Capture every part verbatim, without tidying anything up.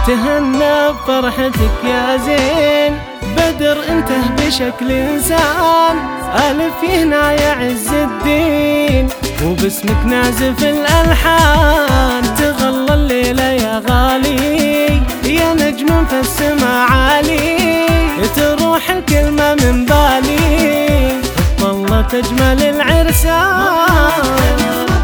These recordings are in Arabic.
تهنى بفرحتك يا زين، بدر انته بشكل انسان، الف هنا يا عز الدين، وباسمك نازف الالحان، تغلى الليله يا غالي، يا نجم في السما عالي، تروح الكلمه من بالي، والله تجمل العرسان.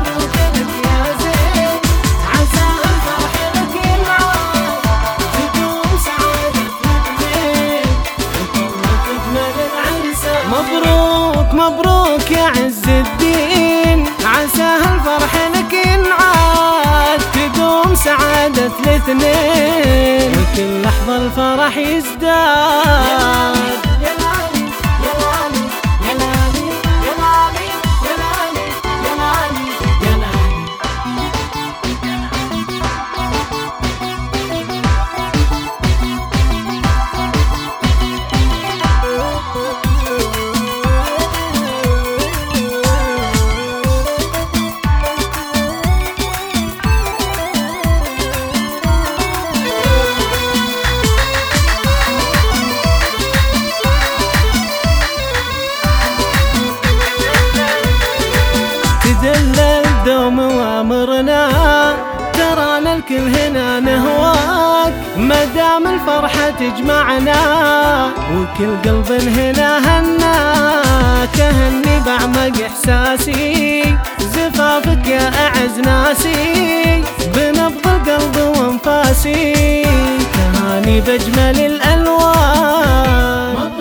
مبروك مبروك يا عز الدين، عسى هالفرح لك ينعاد، تدوم سعادة الاثنين، وكل لحظة الفرح يزداد. تدلل دوم وامرنا، ترانا الكل هنا نهواك، مدام الفرحة تجمعنا، وكل قلب هنا هناك، اهني بعمق احساسي، زفافك يا اعز ناسي، بنبض القلب وانفاسي، تهاني بجمل الالوان.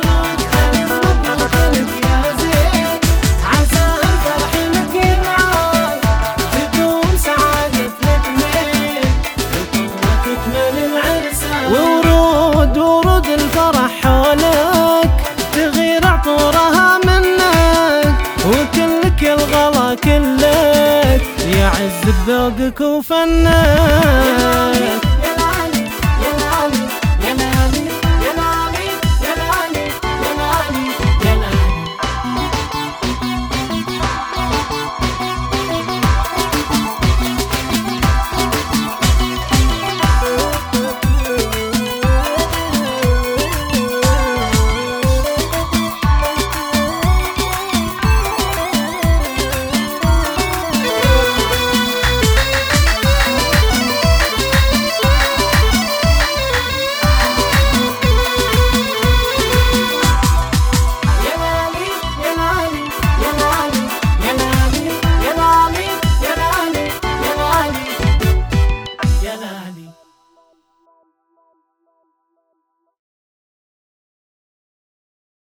وورود ورود الفرح حولك، تغير عطورها منك، وكلك الغلا كلك، يا عز بذوقك وفنك.